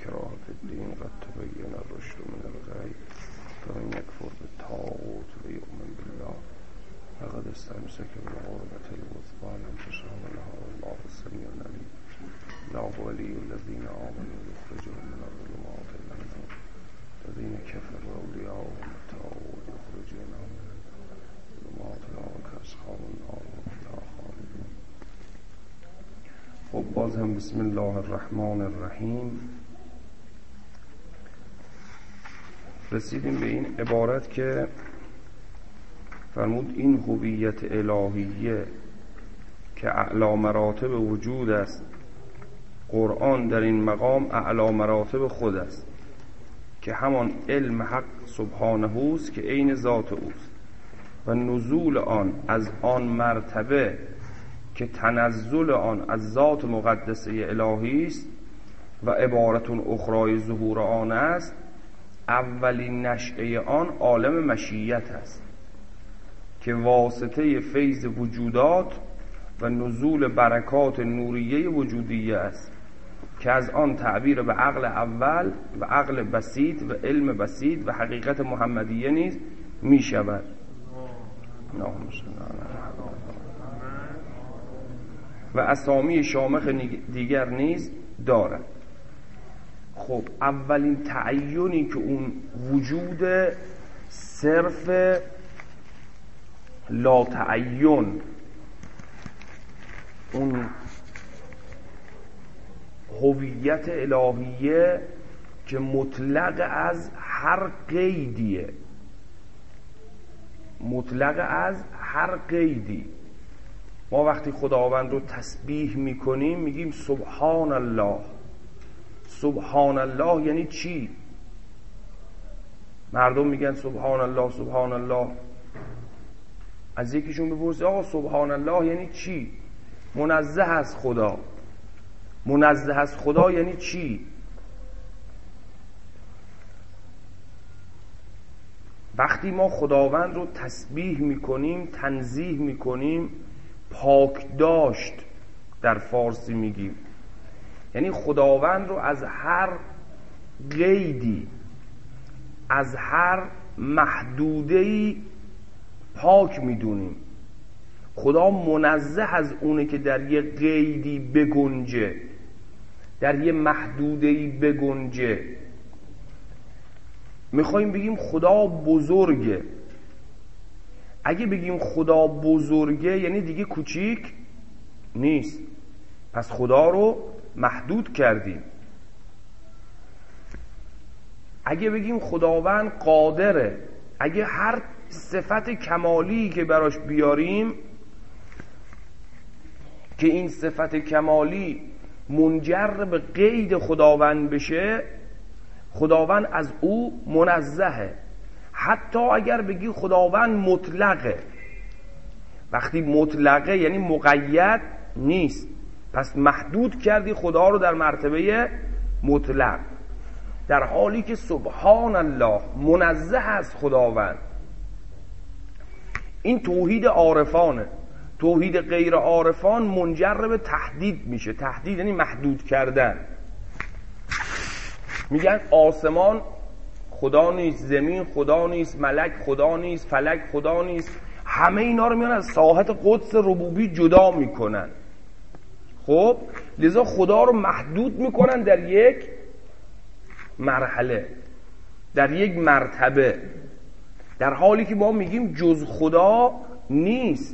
إكراه في الدين قد تبين الرشد من الغي فمن يكفر بالطاغوت ويؤمن بالله فقد استمسك بالعروة الوثقى لا انفصام لها والله السميع العليم. الله ولي الذين آمنوا يخرجهم من الظلمات إلى النور الذين كفروا أولياءهم الطاغوت يخرجونهم من الظلمات إلى النور كأصحاب النار هم فيها خالدون. خب باز هم بسم الله الرحمن الرحیم رسیدیم به این عبارت که فرمود این هویت الهیه که اعلی مراتب وجود است، قرآن در این مقام اعلی مراتب خود است که همان علم حق سبحانه است که عین ذات اوست و نزول آن از آن مرتبه که تنزل آن از ذات مقدسه الهی است و عبارتون اخرای ظهور آن است. اولین نشأه آن عالم مشیت است که واسطه فیض وجودات و نزول برکات نوریه وجودیه است که از آن تعبیر به عقل اول و عقل بسیط و علم بسیط و حقیقت محمدیه نیز می شود. و اسامی شامخ دیگر نیز دارد. خب اولین تعیینی که اون وجود صرف لا تعین، اون هویت الهیه که مطلق از هر قیدیه، مطلق از هر قیدی. ما وقتی خداوند رو تسبیح میکنیم میگیم سبحان الله. سبحان الله یعنی چی؟ مردم میگن سبحان الله سبحان الله. از یکیشون بپرسید آقا سبحان الله یعنی چی؟ منزه از خدا. منزه از خدا یعنی چی؟ وقتی ما خداوند رو تسبیح میکنیم، تنزیه میکنیم، پاک داشت در فارسی میگیم، یعنی خداوند رو از هر قیدی، از هر محدوده‌ای پاک میدونیم. خدا منزه از اونه که در یه قیدی بگنجه، در یه محدوده‌ای بگنجه. میخوایم بگیم خدا بزرگه. اگه بگیم خدا بزرگه یعنی دیگه کوچیک نیست، پس خدا رو محدود کردیم. اگه بگیم خداوند قادره، اگه هر صفت کمالی که براش بیاریم که این صفت کمالی منجر به قید خداوند بشه، خداوند از او منزهه. حتی اگر بگی خداوند مطلقه، وقتی مطلقه یعنی مقید نیست، پس محدود کردی خدا رو در مرتبه مطلق، در حالی که سبحان الله منزه از خداوند. این توحید عارفانه. توحید غیر عارفان منجر به تحدید میشه. تحدید یعنی محدود کردن. میگن آسمان خدا نیست، زمین خدا نیست، ملک خدا نیست، فلک خدا نیست. همه اینا رو میان از ساحت قدس ربوبی جدا میکنن. خب لذا خدا رو محدود میکنن در یک مرحله، در یک مرتبه، در حالی که ما میگیم جز خدا نیست.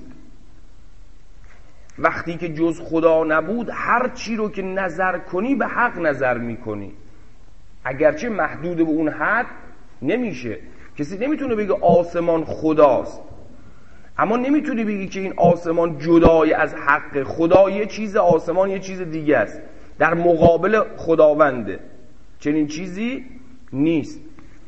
وقتی که جز خدا نبود هر چی رو که نظر کنی به حق نظر میکنی، اگرچه محدود به اون حد نمیشه. کسی نمیتونه بگه آسمان خداست، اما نمیتونی بگی که این آسمان جدای از حق. خدا یه چیز، آسمان یه چیز دیگه است، در مقابل خداونده. چنین چیزی نیست.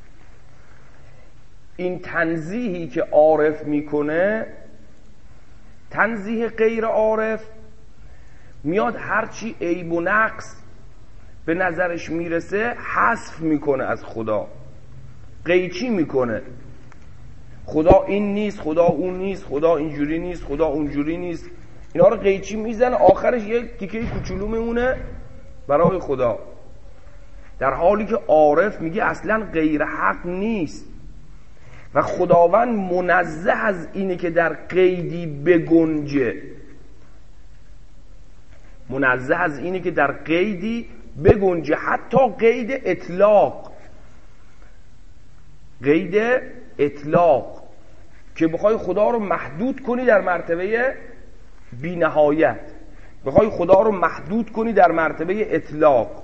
این تنزیهی که عارف میکنه، تنزیه غیر عارف، میاد هرچی عیب و نقص به نظرش میرسه حذف میکنه از خدا، قیچی میکنه. خدا این نیست، خدا اون نیست، خدا اینجوری نیست، خدا اونجوری نیست. اینا رو قیچی میزنه، آخرش یک تیکه کوچولو میمونه برای خدا. در حالی که عارف میگه اصلا غیر حق نیست و خداوند منزه از اینه که در قیدی بگنجه، منزه از اینه که در قیدی بگنجه، حتی قید اطلاق، قید اطلاق که بخوای خدا رو محدود کنی در مرتبه بی نهایت، بخوای خدا رو محدود کنی در مرتبه اطلاق.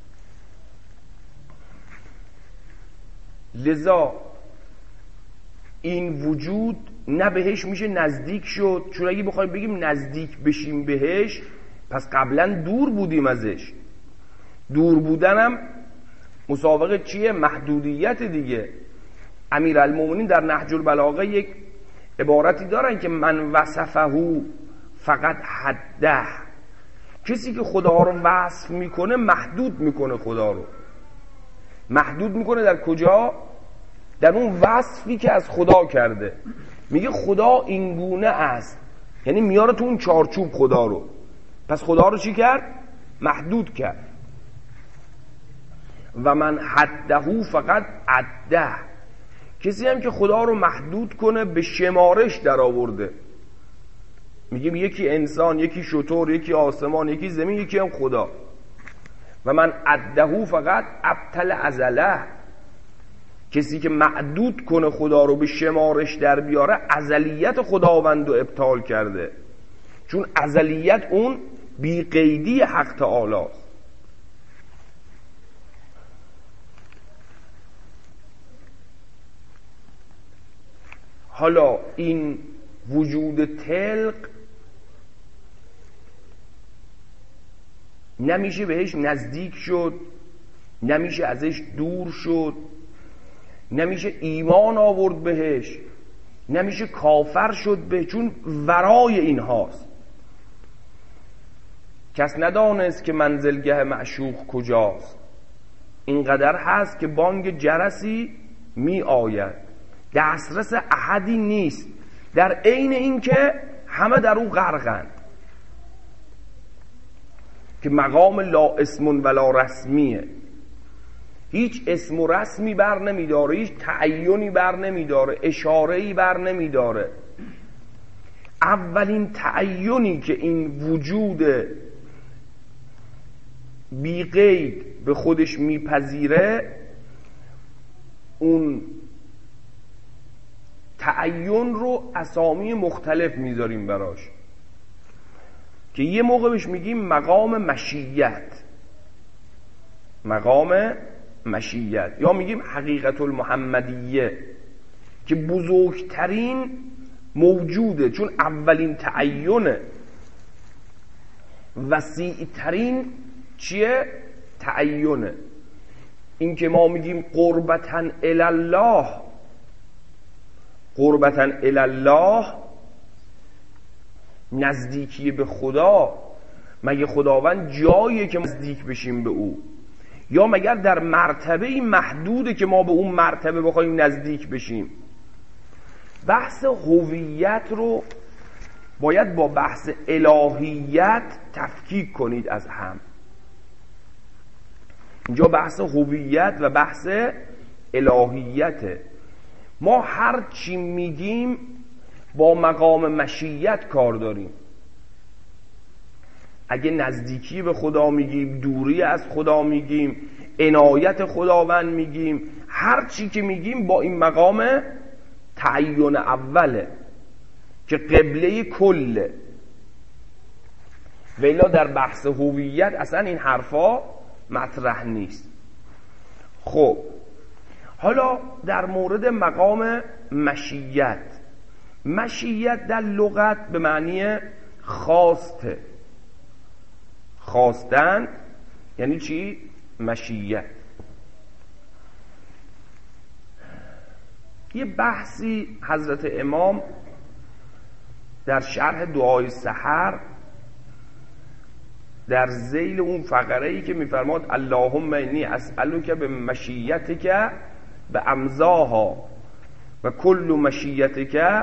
لذا این وجود نه بهش میشه نزدیک شد، چون اگه بخوایم بگیم نزدیک بشیم بهش پس قبلا دور بودیم ازش. دور بودنم مسابقه چیه؟ محدودیت دیگه. امیرالمومنین در نهج البلاغه یک عبارتی دارن که من وصفه فقط حده، کسی که خدا رو وصف میکنه محدود میکنه، خدا رو محدود میکنه. در کجا؟ در اون وصفی که از خدا کرده. میگه خدا این گونه است، یعنی میاره تو اون چارچوب خدا رو. پس خدا رو چی کرد؟ محدود کرد. و من حده فقط عده، کسی هم که خدا رو محدود کنه به شمارش در آورده. میگیم یکی انسان، یکی شتر، یکی آسمان، یکی زمین، یکی هم خدا. و من عده فقط ابطل ازله، کسی که معدود کنه خدا رو به شمارش در بیاره ازلیت خداوند رو ابطال کرده، چون ازلیت اون بی قیدی حق تعالی است. حالا این وجود تلق نمیشه بهش نزدیک شد، نمیشه ازش دور شد، نمیشه ایمان آورد بهش، نمیشه کافر شد به، چون ورای این هاست. کس ندانست که منزلگه معشوق کجاست، اینقدر هست که بانگ جرسی می آید، دسترس احدی نیست، در عین این که همه در او غرقند. که مقام لا اسم ولا رسمیه، هیچ اسم و رسمی بر نمیداره، هیچ تعینی بر نمیداره، اشاره‌ای بر نمیداره. اولین تعینی که این وجود بی قید به خودش میپذیره، اون تعین رو اسامی مختلف میذاریم براش، که یه موقع بهش میگیم مقام مشیت، مقام مشیت، یا میگیم حقیقت المحمدیه که بزرگترین موجوده، چون اولین تعینه. وسیعترین چیه؟ تعینه. این که ما میگیم قربتاً الالله، قربتاً الالله نزدیکی به خدا، مگه خداوند جاییه که نزدیک بشیم به او؟ یا مگر در مرتبه محدوده که ما به اون مرتبه بخوایم نزدیک بشیم؟ بحث هویت رو باید با بحث الهیت تفکیک کنید از هم. اینجا بحث هویت و بحث الهیته. ما هر چی میگیم با مقام مشیت کار داریم. اگه نزدیکی به خدا میگیم، دوری از خدا میگیم، عنایت خداوند میگیم، هر چی که میگیم با این مقام تعین اوله که قبله کله. ولی در بحث هویت اصلا این حرفا مطرح نیست. خب حالا در مورد مقام مشیت، مشیت در لغت به معنی خواسته، خواستن یعنی چی؟ مشیت. یه بحثی حضرت امام در شرح دعای سحر در ذیل اون فقره‌ای که می‌فرماد اللهم انی اسألک بمشیتک بامضاها و کل مشیتک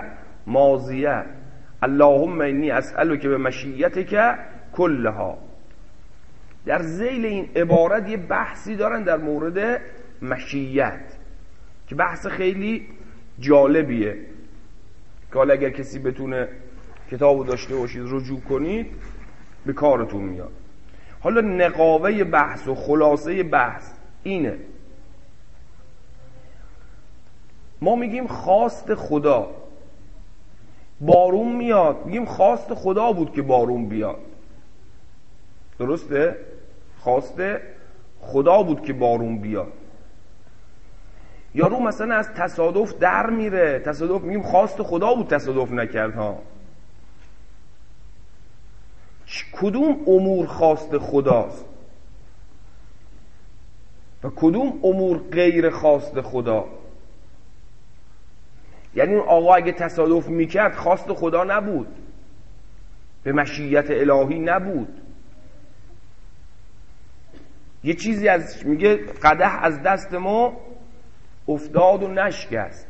در ذیل این عبارت یه بحثی دارن در مورد مشیت که بحث خیلی جالبیه که حالا اگر کسی بتونه کتابو داشته باشید رجوع کنید به کارتون میاد. حالا نقاوه بحث و خلاصه بحث اینه، ما میگیم خواست خدا، بارون میاد، میگیم خواست خدا بود که بارون بیاد، درسته؟ خواست خدا بود که بارون بیاد. یارو مثلا از تصادف در میره، تصادف میگیم خواست خدا بود تصادف نکرد ها. کدوم امور خواست خداست و کدوم امور غیر خواست خدا؟ یعنی اون آقا اگه تصادف میکرد خواست خدا نبود، به مشیت الهی نبود. یه چیزی از میگه قدح از دست ما افتاد و نشکست،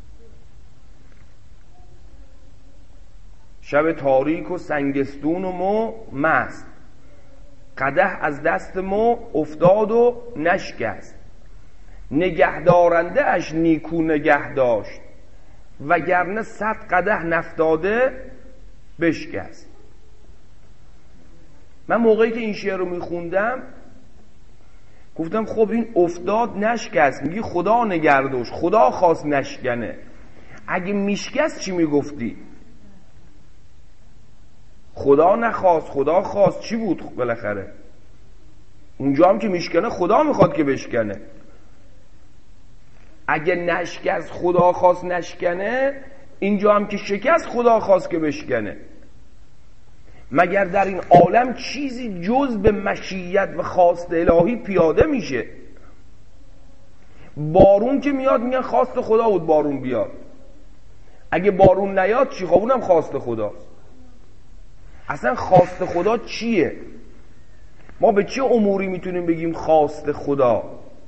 شب تاریک و سنگستون و ما مست، قدح از دست ما افتاد و نشکست، نگهدارنده اش نیکو نگه داشت، وگرنه 100 قدح نفتاده بشکست. من موقعی که این شعر رو میخوندم گفتم خب این افتاد نشکست، میگی خدا نگردوش، خدا خواست نشکنه، اگه میشکست چی میگفتی؟ خدا نخواست، خدا خواست، چی بود بالاخره؟ اونجا هم که میشکنه خدا میخواد که بشکنه. اگه نشکست خدا خواست نشکنه، اینجا هم که شکست خدا خواست که بشکنه. مگر در این عالم چیزی جز به مشیت و خواست الهی پیاده میشه؟ بارون که میاد میگن خواست خدا بود بارون بیاد، اگه بارون نیاد چی؟ خب اونم خواست خداست. اصلا خواست خدا چیه؟ ما به چه اموری میتونیم بگیم خواست خدا؟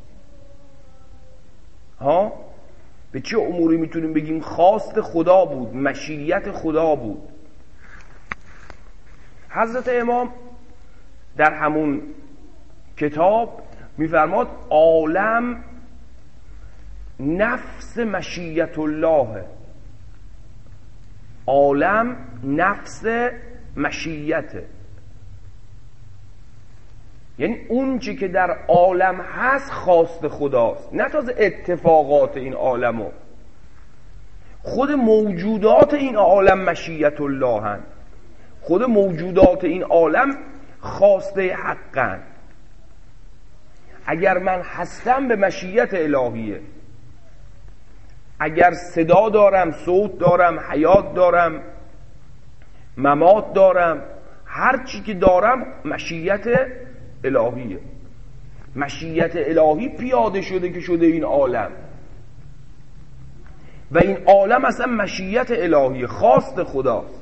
ها؟ به چه اموری میتونیم بگیم خواست خدا بود، مشیت خدا بود؟ حضرت امام در همون کتاب میفرماد عالم نفس مشیت الله، عالم نفس مشیته، یعنی اون چی که در عالم هست خواست خداست، نه تازه اتفاقات این عالمو، خود موجودات این عالم مشیت الله هن، خود موجودات این عالم خواسته حقن. اگر من هستم به مشیت الهیه، اگر صدا دارم، صوت دارم، حیات دارم، ممات دارم، هر چی که دارم مشیت الهیه. مشیت الهی پیاده شده که شده این عالم، و این عالم اصلا مشیت الهی خواست خداست.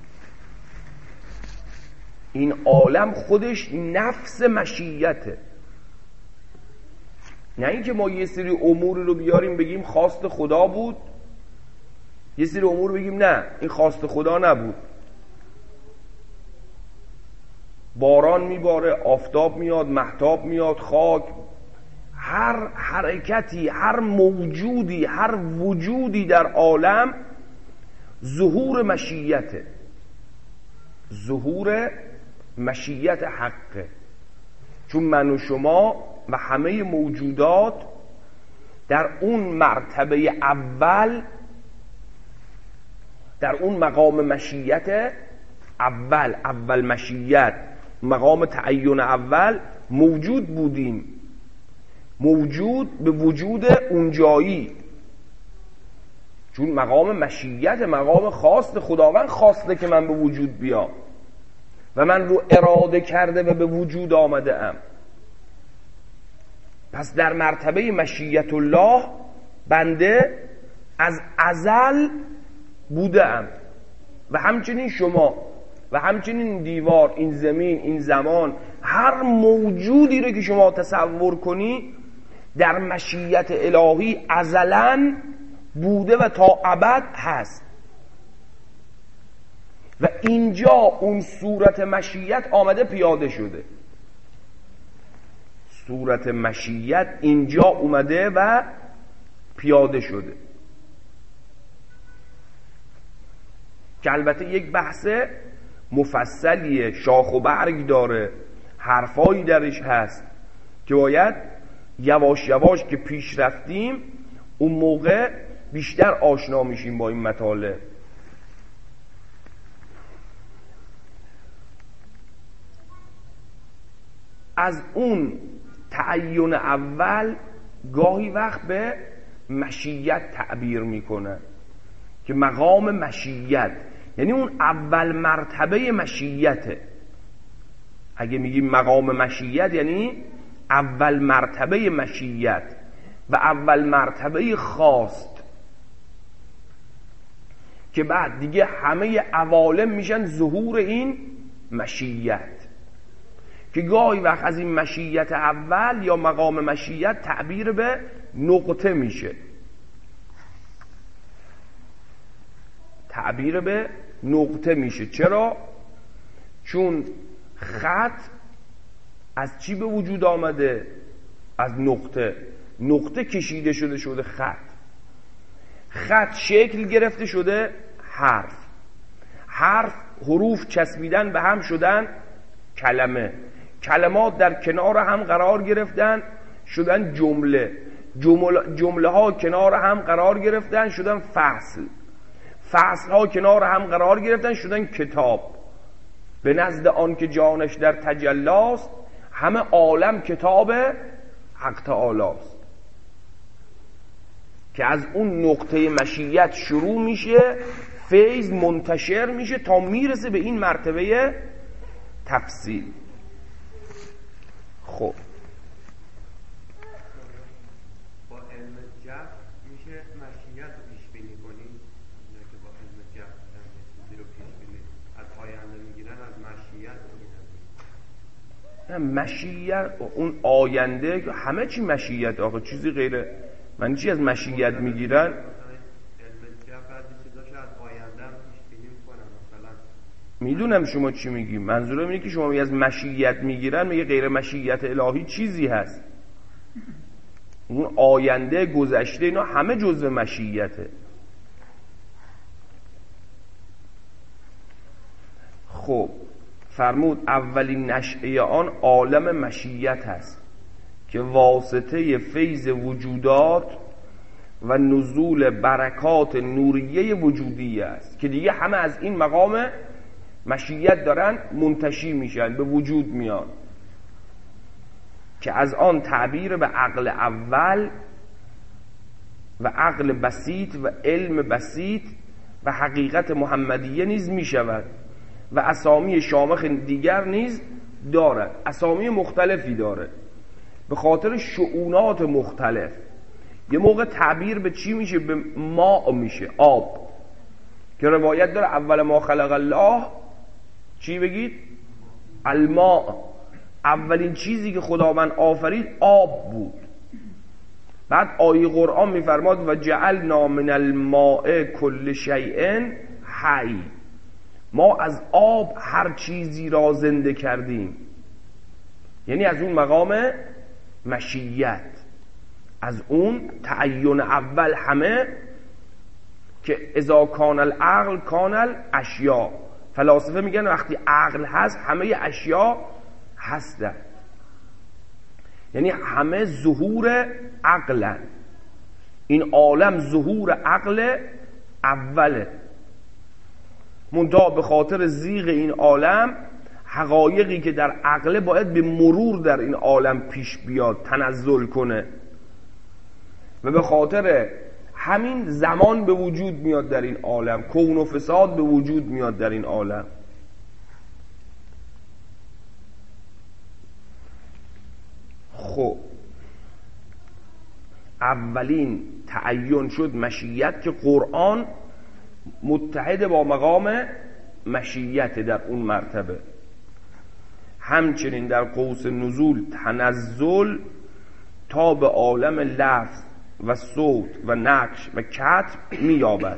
این عالم خودش نفس مشیته، نه اینکه ما یه سری امور رو بیاریم بگیم خواست خدا بود، یه سری امور بگیم نه این خواست خدا نبود. باران میباره، آفتاب میاد، مهتاب میاد، خاک، هر حرکتی، هر موجودی، هر وجودی در عالم ظهور مشیته، ظهور مشیت حقه. چون من و شما و همه موجودات در اون مرتبه اول، در اون مقام مشیت اول مشیت، مقام تعین اول موجود بودیم، موجود به وجود اونجایی. چون مقام مشیت مقام خواست، خداوند خواسته که من به وجود بیام و من رو اراده کرده و به وجود آمده ام. پس در مرتبه مشیت الله بنده از ازل بوده ام، و همچنین شما و همچنین دیوار، این زمین، این زمان، هر موجودی رو که شما تصور کنی در مشیت الهی ازلاً بوده و تا ابد هست. و اینجا اون صورت مشیت آمده پیاده شده. صورت مشیت اینجا اومده و پیاده شده، که البته یک بحث مفصلیه، شاخ و برگ داره، حرفایی درش هست که باید یواش یواش که پیش رفتیم اون موقع بیشتر آشنا میشیم با این مطالب. از اون تعین اول گاهی وقت به مشیت تعبیر میکنن که مقام مشیت یعنی اون اول مرتبه مشیته. اگه میگیم مقام مشیت یعنی اول مرتبه مشیت و اول مرتبه خواست، که بعد دیگه همه عوالم میشن ظهور این مشیت، که گاهی وقت از این مشیت اول یا مقام مشیت تعبیر به نقطه میشه. تعبیر به نقطه میشه. چرا؟ چون خط از چی به وجود آمده؟ از نقطه. نقطه کشیده شده خط. خط شکل گرفته شده حرف. حرف حروف چسبیدن به هم شدن کلمه. کلمات در کنار هم قرار گرفتن شدن جمله. جمله ها کنار هم قرار گرفتن شدن فصل. فصل ها کنار هم قرار گرفتن شدن کتاب. به نزد آن که جانش در تجلاست همه عالم کتاب حق تعالیست، که از اون نقطه مشیت شروع میشه، فیض منتشر میشه تا میرسه به این مرتبه تفصیل. خب با علم جبر میشه مشیت رو پیش بینی کنیم، نه که با علم جبر چیزی رو پیش بینی از آینده میگیرن، از مشیت نه مشیت اون آینده همه چی مشیت، آخه چیزی غیره من چی از مشیت میگیرن؟ علم جبر بعضی چیزاشو از آینده پیش بینی میکنن. مثلا میدونم شما چی میگی، منظورم اینه که شما از مشیت میگیرن، میگه غیر مشیت الهی چیزی هست. اون آینده گذشته اینا همه جزء مشیته. خب فرمود اولین نشأه آن عالم مشیت هست که واسطه فیض وجودات و نزول برکات نوریه وجودیه است، که دیگه همه از این مقام مشیت دارن منتشی میشن، به وجود میان، که از آن تعبیر به عقل اول و عقل بسیط و علم بسیط و حقیقت محمدیه نیز میشود و اسامی شامخ دیگر نیز دارد. اسامی مختلفی داره به خاطر شؤونات مختلف. یه موقع تعبیر به چی میشه؟ به ماء میشه، آب، که روایت داره اول ما خلق الله چی بگید؟ الماء. اولین چیزی که خداوند آفرید آب بود. بعد آیه قرآن میفرماد و جعلنا من الماء کل شیء حی، ما از آب هر چیزی را زنده کردیم. یعنی از اون مقام مشیت، از اون تعین اول همه، که اذا کان العقل کان الاشیاء. فلاسفه میگن وقتی عقل هست همه اشیا هستن، یعنی همه ظهور عقلن. این عالم ظهور عقل اوله، منتها به خاطر زیغ این عالم حقایقی که در عقله باید به مرور در این عالم پیش بیاد، تنزل کنه، و به خاطر همین زمان به وجود میاد در این عالم، کون و فساد به وجود میاد در این عالم. خب اولین تعین شد مشیت، که قرآن متحد با مقام مشیت در اون مرتبه. همچنین در قوس نزول تنزل تا به عالم لفظ و صوت و نقش و کتب می‌یابد،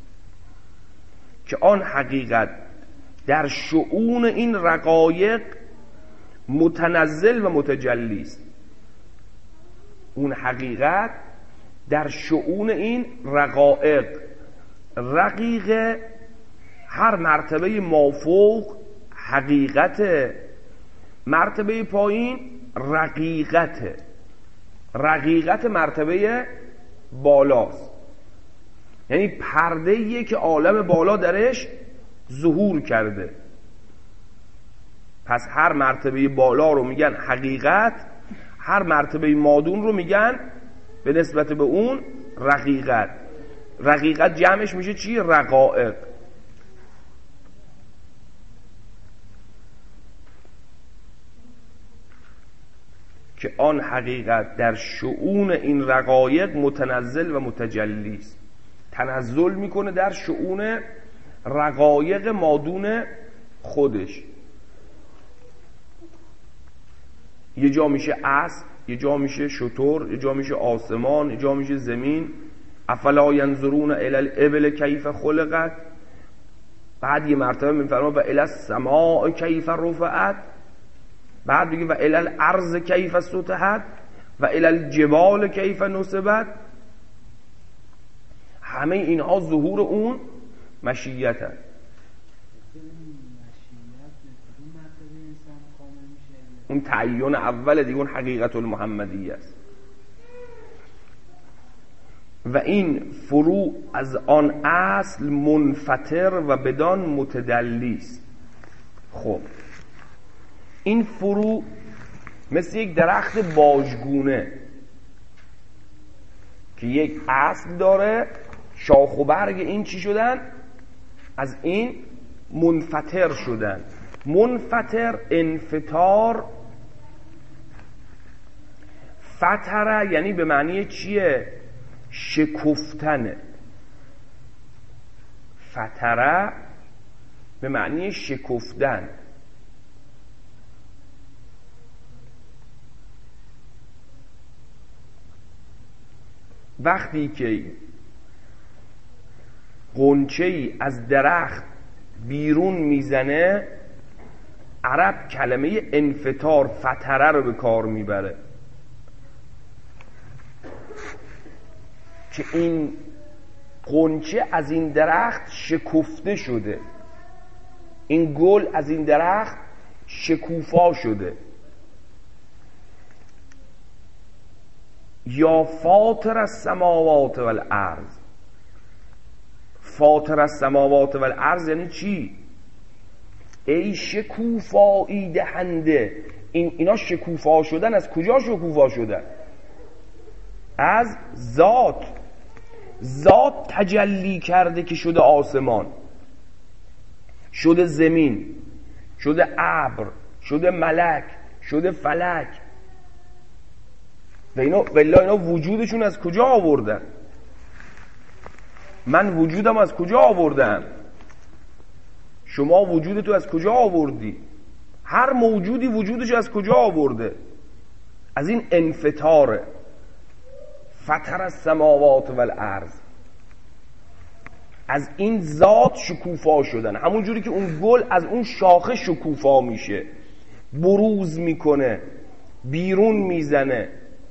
که آن حقیقت در شؤون این رقایق متنزل و متجلی است. اون حقیقت در شؤون این رقایق. رقیق هر مرتبه مافوق حقیقت، مرتبه پایین رقیقته. رقیقت مرتبه بالاست، یعنی پرده‌ایه که عالم بالا درش ظهور کرده. پس هر مرتبه بالا رو میگن حقیقت، هر مرتبه مادون رو میگن به نسبت به اون رقیقت. رقیقت جمعش میشه چی؟ رقائق. که آن حقیقت در شؤون این رقایق متنزل و متجلی است. تنزل میکنه در شؤون رقایق مادون خودش. یه جا میشه اسب، یه جا میشه شتر، یه جا میشه آسمان، یه جا میشه زمین. افلا ینظرون الی الابل کیف خلقت. بعد یه مرتبه میفرما و الی السماء کیف رفعت. بعد میگه و الی الارض کیف سطحت و الی الجبال کیف نصبت. همه اینها ظهور اون مشیت هست. اون تعین اول دیگه، اون حقیقت المحمدی است. و این فروع از آن اصل منفطر و بدان متدلی است. خب این فروع مثل یک درخت باژگونه که یک اصل داره، شاخ و برگ این چی شدن؟ از این منفطر شدن. منفطر، انفطار، فطره یعنی به معنی چیه؟ شکفتنه. فطره به معنی شکفتن. وقتی که غنچه‌ای از درخت بیرون میزنه، عرب کلمه انفطار، فطره رو به کار میبره که این غنچه از این درخت شکفته شده، این گل از این درخت شکوفا شده. یا فاطر السماوات والارض. فاطر السماوات والارض یعنی چی؟ ای شکوفایی دهنده. اینا شکوفا شدن. از کجا شکوفا شدن؟ از ذات. ذات تجلی کرده که شده آسمان، شده زمین، شده ابر، شده ملک، شده فلک. و اینا وجودشون از کجا آوردن؟ من وجودم از کجا آوردم؟ شما وجودتو از کجا آوردی؟ هر موجودی وجودش از کجا آورده؟ از این انفطاره. فطر السماوات والارض. از این ذات شکوفا شدن. همون جوری که اون گل از اون شاخه شکوفا میشه، بروز میکنه، بیرون میزنه،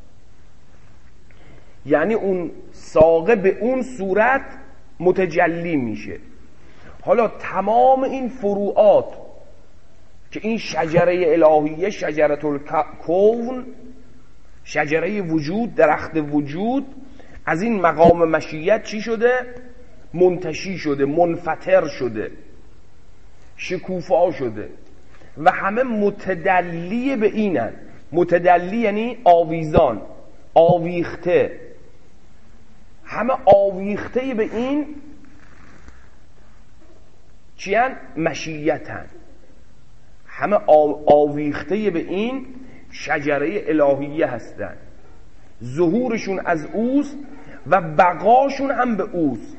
یعنی اون ساقه به اون صورت متجلی میشه. حالا تمام این فروعات که این شجره الهیه، شجره الکون، شجره وجود، درخت وجود، از این مقام مشیت چی شده؟ منتشی شده، منفطر شده، شکوفا شده و همه متدلی به اینن. متدلی یعنی آویزان، آویخته، همه آویخته به این چیان؟ مشیتن. همه آویخته به این شجره الهیه هستن. ظهورشون از اوست و بقاشون هم به اوست،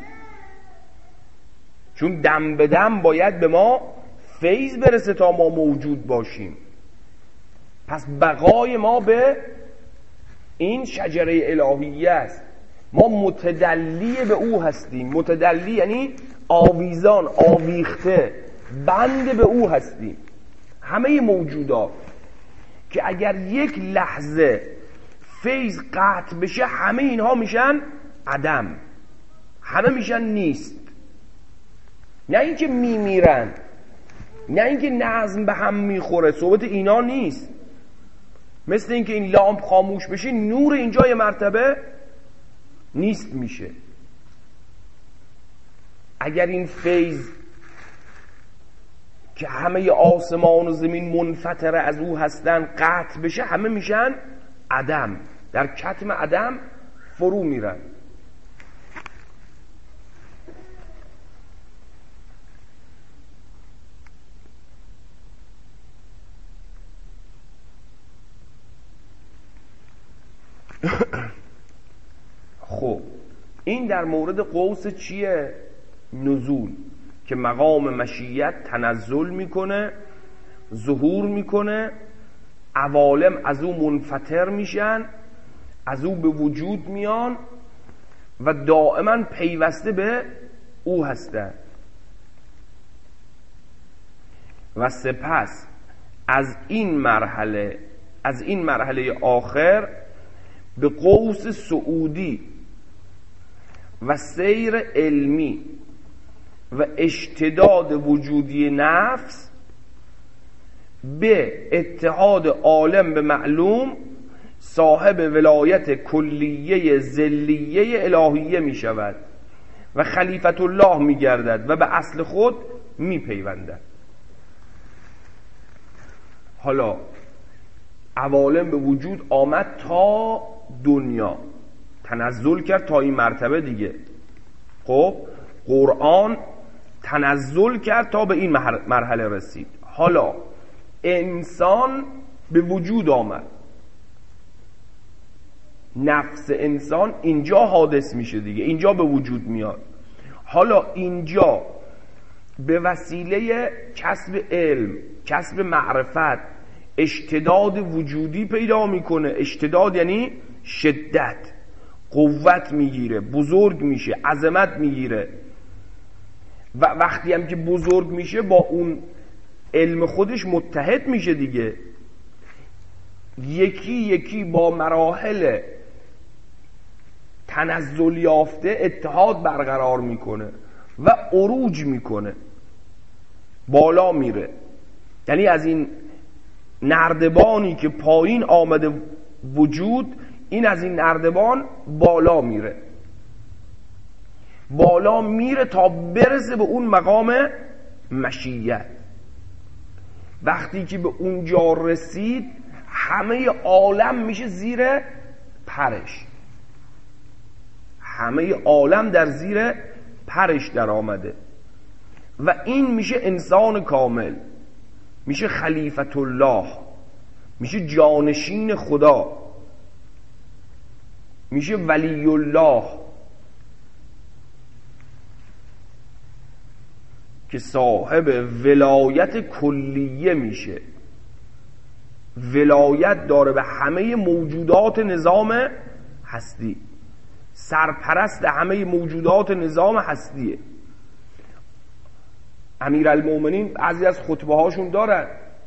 چون دم به دم باید به ما فیض برسه تا ما موجود باشیم. پس بقای ما به این شجره الهیه است. ما متدلی به او هستیم. متدلی یعنی آویزان، آویخته، بند به او هستیم. همه موجودات که اگر یک لحظه فیض قطع بشه همه اینها میشن عدم، همه میشن نیست. نه اینکه میمیرن، نه اینکه نظم به هم میخوره، صحبت اینا نیست. مثل اینکه این لامپ خاموش بشه نور اینجا یه مرتبه نیست میشه. اگر این فیض که همه آسمان و زمین منفطر از او هستن قطع بشه همه میشن عدم، در کتم عدم فرو میرن. خب این در مورد قوس چیه؟ نزول، که مقام مشیت تنزل میکنه، ظهور میکنه، عوالم از او منفطر میشن، از او به وجود میان و دائما پیوسته به او هستن. و سپس از این مرحله آخر به قوس صعودی و سیر علمی و اشتداد وجودی نفس به اتحاد عالم به معلوم صاحب ولایت کلیه ذلیه الهیه می شود و خلیفت الله می گردد و به اصل خود می پیوندد. حالا عوالم به وجود آمد تا دنیا، تنزل کرد تا این مرتبه دیگه. خب قرآن تنزل کرد تا به این مرحله رسید. حالا انسان به وجود آمد، نفس انسان اینجا حادث میشه دیگه، اینجا به وجود میاد. حالا اینجا به وسیله کسب علم، کسب معرفت، اشتداد وجودی پیدا میکنه. اشتداد یعنی شدت، قوت میگیره، بزرگ میشه، عظمت میگیره. و وقتی هم که بزرگ میشه با اون علم خودش متحد میشه دیگه، یکی یکی با مراحل تنزل یافته اتحاد برقرار میکنه و عروج میکنه، بالا میره. یعنی از این نردبانی که پایین آمده وجود، این از این نردبان بالا میره، بالا میره تا برسه به اون مقام مشیت. وقتی که به اونجا رسید همه عالم میشه زیر پرش، همه عالم در زیر پرش در آمده و این میشه انسان کامل، میشه خلیفت الله، میشه جانشین خدا، میشه ولی الله که صاحب ولایت کلیه میشه. ولایت داره به همه موجودات نظام هستی، سرپرست همه موجودات نظام هستیه. امیرالمومنین بعضی از خطبه هاشون دارن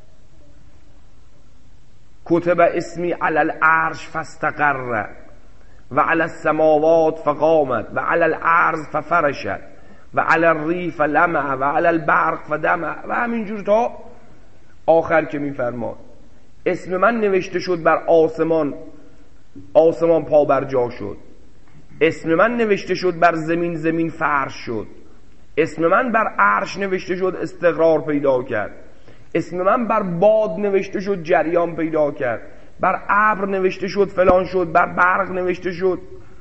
کتب اسمی علی العرش فاستقر و علی السماوات فقامت و علی الارض ففرشت و علی الریح فلمع و علی البرق فدمع و همینجور تا آخر که میفرماد اسم من نوشته شد بر آسمان، آسمان پا بر جا شد. اسم من نوشته شد بر زمین، زمین فرش شد. اسم من بر عرش نوشته شد، استقرار پیدا کرد. اسم من بر باد نوشته شد، جریان پیدا کرد. بر ابر نوشته شد، فلان شد. بر برق نوشته شد.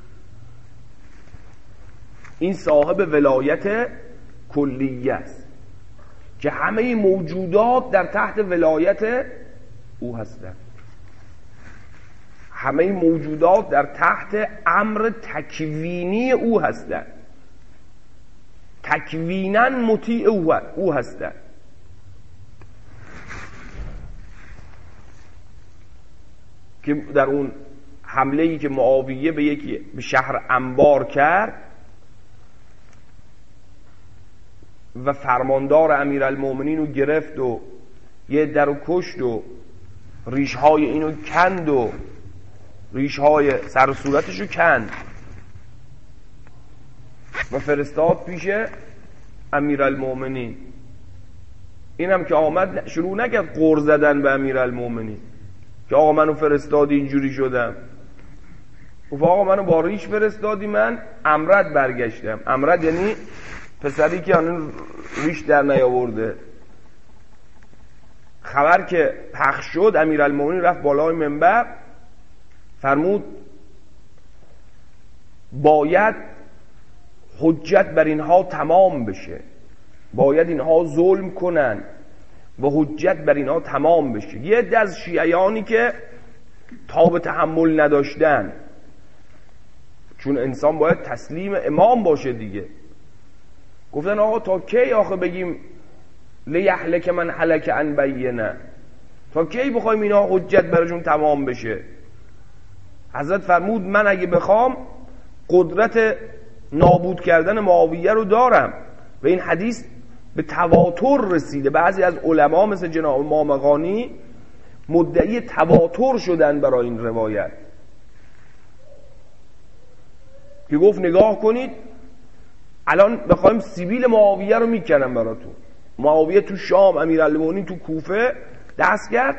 این صاحب ولایت کلیه است که همه موجودات در تحت ولایت او هستند. همه موجودات در تحت امر تکوینی او هستند، تکوینا مطیع او هستند. که در اون حمله‌ای که معاویه به شهر انبار کرد و فرماندار امیرالمومنین رو گرفت و یه در رو کشت و ریشهای اینو کند و ریش‌های سر و صورتشو کند و فرستاد پیش امیرالمؤمنین. اینم که آمد شروع نکرد غر زدن به امیرالمؤمنین که آقا منو فرستادی اینجوری شدم. گفت آقا منو با ریش فرستادی، من امرد برگشتم. امرد یعنی پسری که هنوز ریش در نیاورده. خبر که پخش شد امیرالمؤمنین رفت بالای منبر فرمود باید حجت بر اینها تمام بشه، باید اینها ظلم کنن و حجت بر اینها تمام بشه. یه عده از شیعیانی که تاب تحمل نداشتن، چون انسان باید تسلیم امام باشه دیگه، گفتن آقا تا کی آخه بگیم لیهلک من هلک عن بینه، تا کی بخوایم اینا حجت برشون تمام بشه؟ حضرت فرمود من اگه بخوام قدرت نابود کردن معاویه رو دارم و این حدیث به تواتر رسیده. بعضی از علما مثل جناب مامقانی مدعی تواتر شدن برای این روایت که گفت نگاه کنید الان بخوایم سیبیل معاویه رو میکنم براتون. معاویه تو شام، امیرالمؤمنین تو کوفه دست کرد،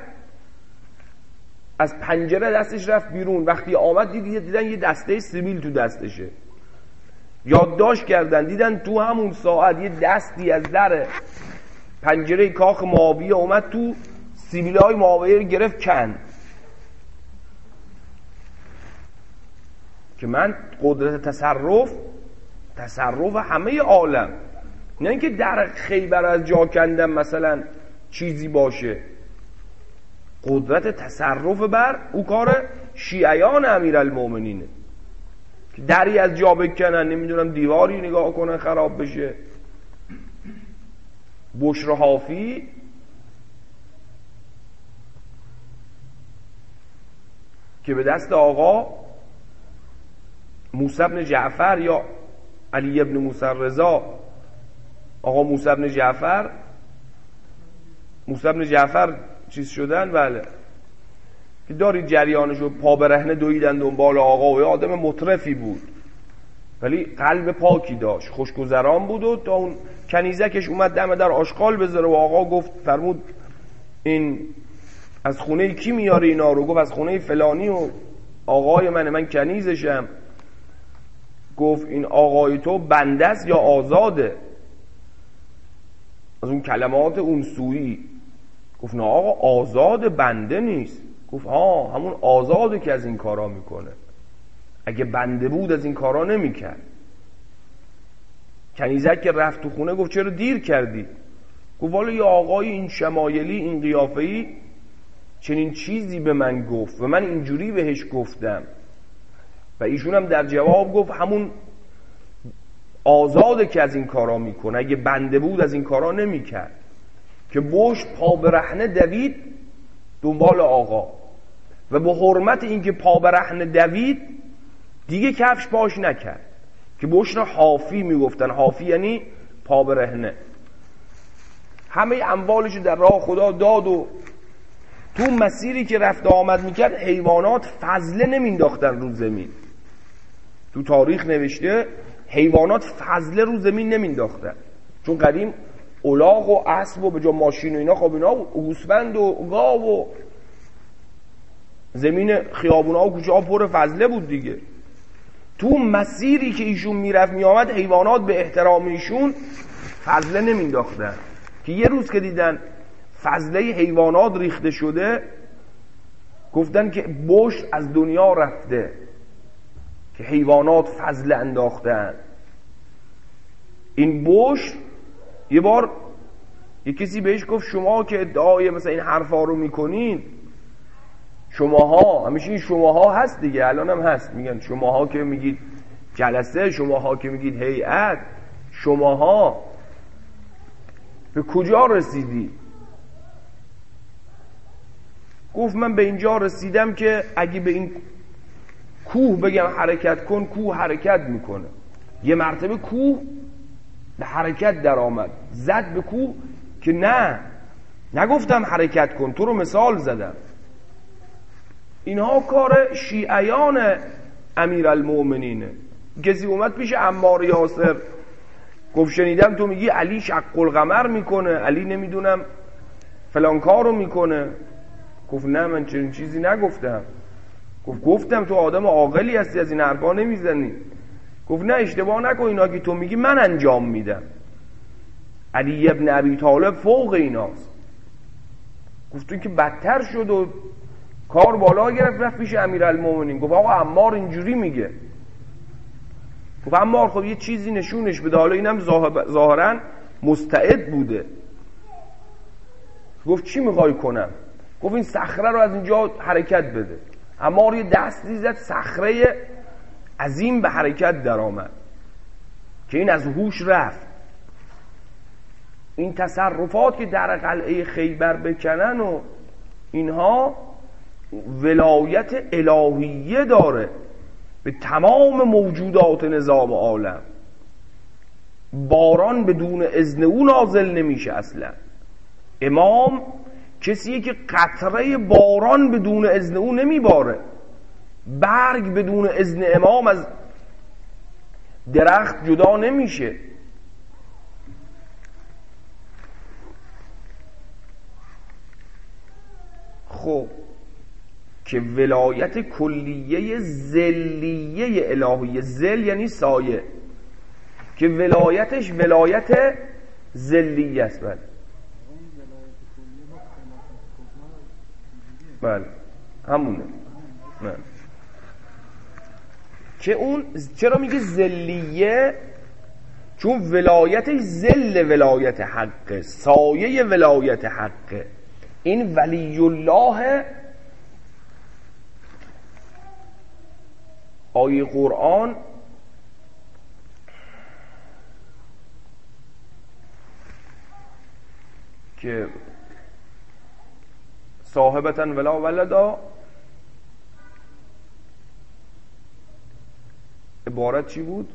از پنجره دستش رفت بیرون. وقتی آمد دیدن یه دسته سیبیل تو دستشه، یادداشت کردن دیدن تو همون ساعت یه دستی از در پنجره کاخ معاویه اومد تو سیبیل‌های معاویه رو گرفت کند. که من قدرت تصرف همه عالم، نه اینکه در خیبر از جا کندم مثلا چیزی باشه، قدرت تصرف بر او کار شیعیان امیرالمؤمنینه که دری از جا بکنن، نمیدونم دیواری نگاه کنن خراب بشه. بشر حافی که به دست آقا موسی بن جعفر یا علی ابن موسی رضا، آقا موسی بن جعفر چیز شدن، بله که دارید جریانشو، پا برهنه دویدن دنبال آقا و آدم مطرفی بود ولی قلب پاکی داشت، خوشگذران بود و تا اون کنیزکش اومد دم در آشغال بذاره و آقا گفت فرمود این از خونه کی میاره اینا رو؟ گفت از خونه فلانی و آقای من کنیزشم. گفت این آقای تو بنده است یا آزاده؟ از اون کلمات اون سویی گفت نه آقا آزاد، بنده نیست. گفت همون آزاده که از این کارا میکنه، اگه بنده بود از این کارا نمیکرد. کنیزک که رفت تو خونه گفت چرا دیر کردی؟ گفت والا یه آقای این شمایلی این قیافه‌ای چنین چیزی به من گفت و من اینجوری بهش گفتم. و ایشون هم در جواب گفت همون آزاده که از این کارا میکنه، اگه بنده بود از این کارا نمیکرد. که بشت پا برهنه دوید دنبال آقا و به حرمت اینکه پا برهنه دوید دیگه کفش پاش نکرد، که بشت را حافی میگفتن. حافی یعنی پا برهنه. همه اموالشو در راه خدا داد و تو مسیری که رفت آمد میکرد حیوانات فضله نمینداختن رو زمین. تو تاریخ نوشته حیوانات فضله رو زمین نمینداختن، چون قدیم الاغ و اسب و به جا ماشین و اینا، خب اینا گوسفند و گاو و زمین خیابونا و کوچه ها پر فضله بود دیگه. تو مسیری که ایشون میرفت میآمد حیوانات به احترام ایشون فضله نمینداختن. که یه روز که دیدن فضله حیوانات ریخته شده گفتن که بشت از دنیا رفته که حیوانات فضله انداختن. این بشت یه بار یه کسی بهش گفت شما که ادعای مثلا این حرفا رو میکنین، شماها، همیشه این شماها هست دیگه، الان هم هست، میگن شماها که میگید جلسه، شماها که میگید هیئت، شماها به کجا رسیدی؟ گفت من به اینجا رسیدم که اگه به این کوه بگم حرکت کن، کوه حرکت میکنه. یه مرتبه کوه به حرکت در آمد، زد به کوه که نگفتم حرکت کن، تو رو مثال زدم. اینها کار شیعیان امیرالمؤمنینه. کسی اومد پیش عمار یاسر گفت شنیدم تو میگی علی شق القمر میکنه، علی نمیدونم فلان کارو میکنه. گفت نه من چنین چیزی نگفتم. گفتم تو آدم عاقلی هستی، از این حرفا نمیزنی. گفت نه اشتباه نکن، اینا که تو میگی من انجام میدم. علی ابن ابی طالب فوق ایناست. گفت این که بدتر شد و کار بالا گرفت، رفت پیش امیرالمومنین گفت آقا عمار اینجوری میگه. گفت عمار خب یه چیزی نشونش بده، حالا اینم ظاهرا مستعد بوده. گفت چی میخوای کنم؟ گفت این صخره رو از اینجا حرکت بده. عمار یه دستی زد، صخره عظیم به حرکت در آمد که این از هوش رفت. این تصرفات که در قلعه خیبر بکنن و اینها ولایت الهیه داره به تمام موجودات نظام عالم. باران بدون اذن او نازل نمیشه اصلا. امام کسیه که قطره باران بدون اذن او نمیباره. برگ بدون اذن امام از درخت جدا نمیشه. خب که ولایت کلیه ذلیه الهیه، ذل یعنی سایه، که ولایتش ولایت ذلیه است. بله همونه. بله. که اون چرا میگه ذلیه؟ چون ولایتش ذل ولایت حقه، سایه ولایت حقه. این ولی الله آیه قرآن که صاحبتن ولا ولدا، عبارت چی بود؟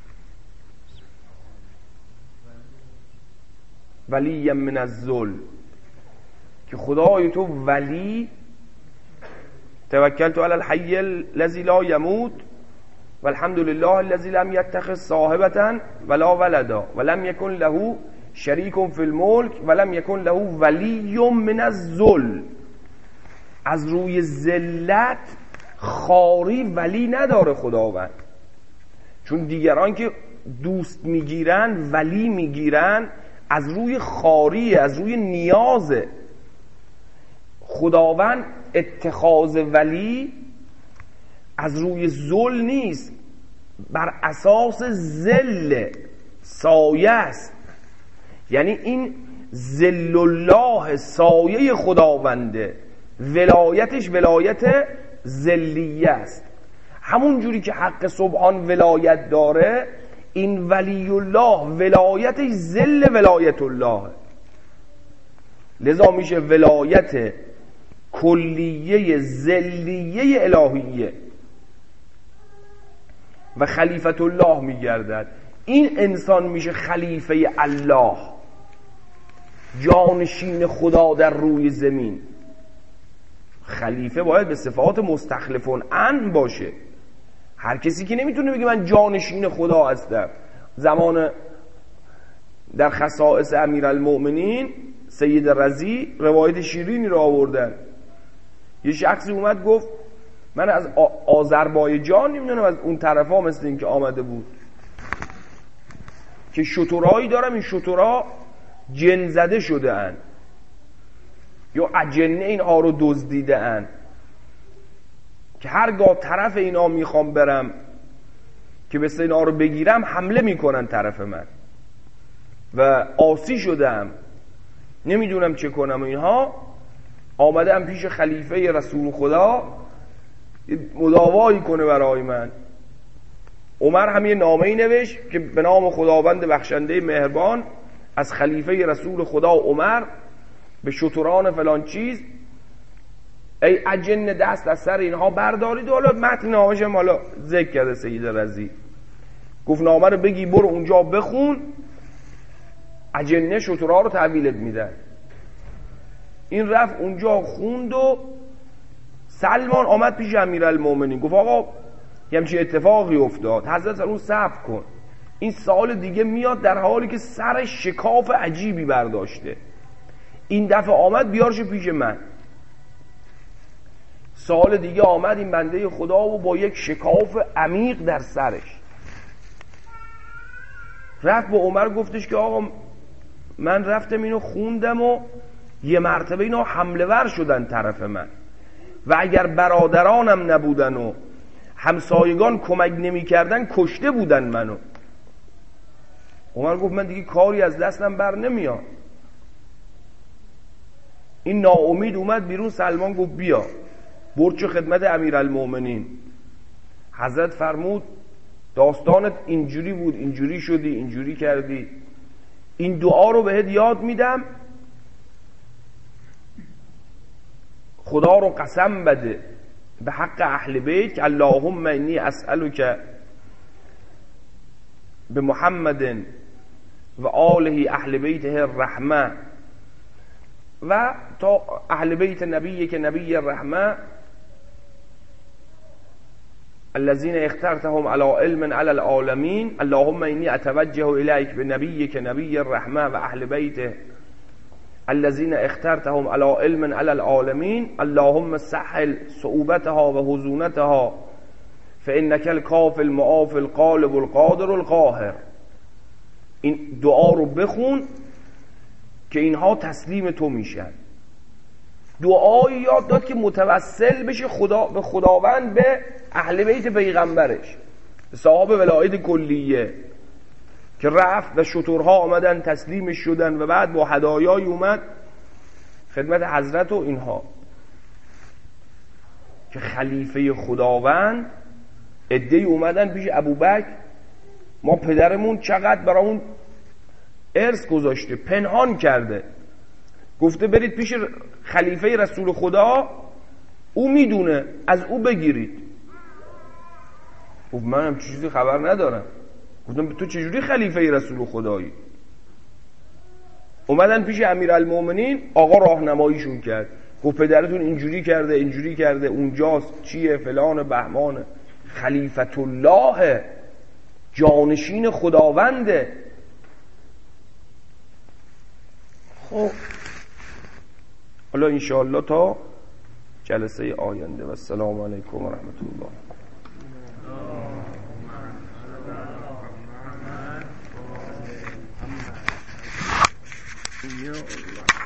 ولی من الذل، که خدای تو ولی، توکلت علی الحی الذی لا یموت والحمد لله الذی لم یتخذ صاحبة ولا ولدا ولم یکن له شریک فی الملک ولم یکن له ولی من الذل. از روی ذلت خاری ولی نداره خداوند. چون دیگران که دوست میگیرن ولی میگیرن از روی خاری، از روی نیازه. خداوند اتخاذ ولی از روی ذل نیست، بر اساس ذل سایه است. یعنی این ذل الله سایه خداونده، ولایتش ولایت ذلیه است. همون جوری که حق سبحان ولایت داره، این ولی الله ولایتش ذل ولایت الله، لذا میشه ولایت کلیه ذلیه الهیه و خلیفت الله میگردد. این انسان میشه خلیفه الله، جانشین خدا در روی زمین. خلیفه باید به صفات مستخلفون ان باشه. هر کسی که نمیتونه بگه من جانشین خدا هستم. زمان در خصائص امیرالمؤمنین سید رضی روایت شیرینی را آوردن. یه شخصی اومد گفت من از آذربایجان، نمیدونم از اون طرفا مثل این که آمده بود، که شترهایی دارم، این شترها جن زده شده ان یا اجنه اینها رو دزدیده ان، که هرگاه طرف اینا میخوام برم که مثل اینا رو بگیرم حمله میکنن طرف من و آسی شدم، نمیدونم چه کنم. اینها آمدم پیش خلیفه رسول خدا مداوایی کنه برای من. عمر هم یه نامه‌ای نوشت که به نام خداوند بخشنده مهربان از خلیفه رسول خدا عمر به شتران فلان چیز، ای اجن دست از سر اینها بردارید. حالا متن نامه‌ش هم حالا ذکر کرده سید رضی، گفت نامه رو بگی برو اونجا بخون، اجنه شترها رو تحویلت میدن. این رفت اونجا خوند و سلمان آمد پیش امیرالمومنین گفت آقا یه همچین اتفاقی افتاد. حضرت فرمود صبر کن، این سال دیگه میاد در حالی که سر شکاف عجیبی برداشته، این دفعه آمد بیارش پیش من. سال دیگه آمد این بنده خدا و با یک شکاف عمیق در سرش رفت به عمر گفتش که آقا من رفتم اینو خوندم و یه مرتبه اینا حمله ور شدن طرف من و اگر برادرانم نبودن و همسایگان کمک نمی کردن کشته بودن منو. عمر گفت من دیگه کاری از دستم بر نمیاد. این ناامید اومد بیرون. سلمان گفت بیا برد چه خدمت امیرالمومنین. حضرت فرمود داستانت اینجوری بود، اینجوری شدی، اینجوری کردی، این دعا رو بهت یاد میدم، خدا رو قسم بده به حق اهل بیت که اللهم انی اسألک به محمد و آله اهل بیته الرحمه و تا اهل بیت نبی که نبی الرحمه الذين اخترتهم على علم على العالمين اللهم اني اتوجه اليك بنبيك نبي الرحمه و اهل بیته الذين اخترتهم على علم على العالمين اللهم سهل صعوبتها و هزونتها فانك الكاف المعاف القالب القادر القاهر. این دعا رو بخون که اینها تسلیم تو میشن. دعایی یاد داد که متوسل بشه به خداوند به اهل بیت پیغمبرش، صاحب ولایت کلیه که رفت و شترها آمدن تسلیمش شدن و بعد با هدایای اومد خدمت حضرت و اینها که خلیفه خداوند. عده‌ای اومدن پیش ابوبکر ما پدرمون چقدر برامون ارث گذاشته، پنهان کرده، گفته برید پیش خلیفه رسول خدا، او میدونه، از او بگیرید. گفت من هم چیزی خبر ندارم. گفتم تو چجوری خلیفه رسول خدایی؟ اومدن پیش امیرالمومنین، آقا راهنماییشون کرد، گفت پدرتون اینجوری کرده، اینجوری کرده، اونجاست، چیه، فلان، بهمانه، خلیفت الله، جانشین خداونده. خب حالا انشاءالله تا جلسه آینده و السلام علیکم و رحمت الله.